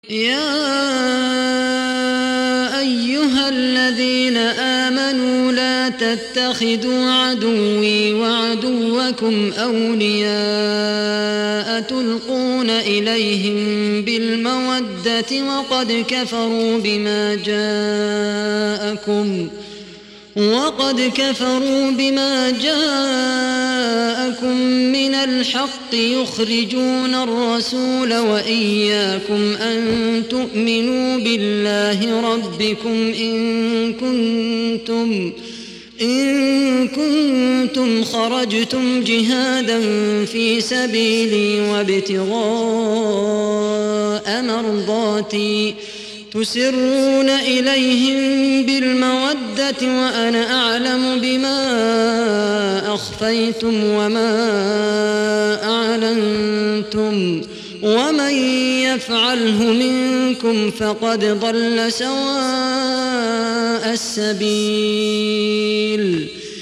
يا أيها الذين آمنوا لا تتخذوا عدوي وعدوكم أولياء تلقون إليهم بالمودة وقد كفروا بما جاءكم من الحق يخرجون الرسول وإياكم أن تؤمنوا بالله ربكم إن كنتم خرجتم جهادا في سبيلي وابتغاء مرضاتي تسرون إليهم بالمودة وأنا أعلم بما أخفيتم وما أعلنتم ومن يفعله منكم فقد ضل سواء السبيل